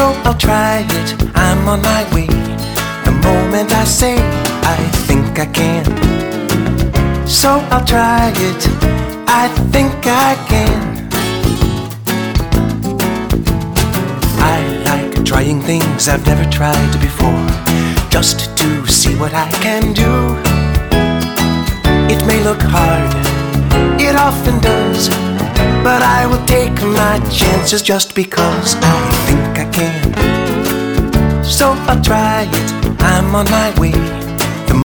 So I'll try it, I'm on my way. The moment I say I think I can. So I'll try it, I think I can. I like trying things I've never tried before, just to see what I can do. It may look hard, it often does, but I will take my chances just because I think I can. So I'll try it, I'm on my way.